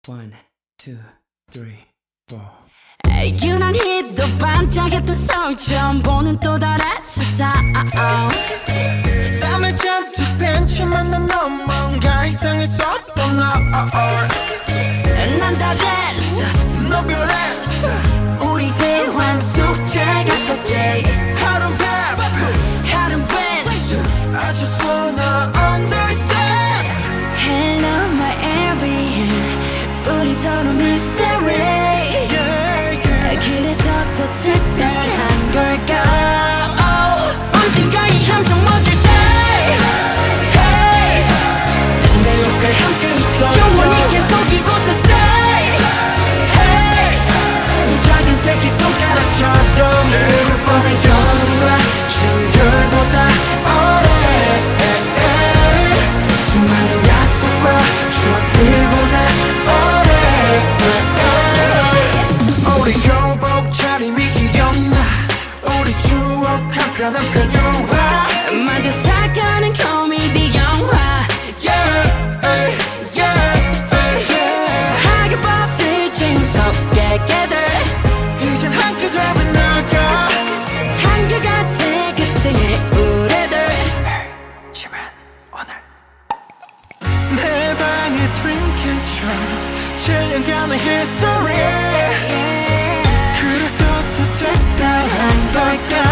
One, two, three, four. 유난히 또 반짝였던 서울 처음 보는 또 다른 세상 땀을 잔뜩 벤치만 난 넌 뭔가 이상했었던 난 다 됐어 너 별했어 우리 대화 숙제 같았지 하루는 바빠 하루는 배수 I just wanna understand Hello my everything 우리 서로 mystery yeah, yeah. 그래서 더 특별한 걸까 언젠가 이 함성 멎을 때 hey. 내 옆에 함께 있어줘 영원히 계속 이곳에 stay hey. 이 작은 새끼 손가락처럼 흐를 뻔한 여름과 충혈보다 오래 수많은 약속과 추억들보다 오래 우리 교복 차림이 기억나 우리 추억 한편 한편 영화 만져 살가는 코미디 영화 yeah, yeah, yeah. 하게 봤을 진석의 깨들 이젠 함께 잡은 나가 한결같아 그때의 우리들 지만 오늘 내 방의 드림캐쳐 7년간의 history 그래서 더 특별한 걸까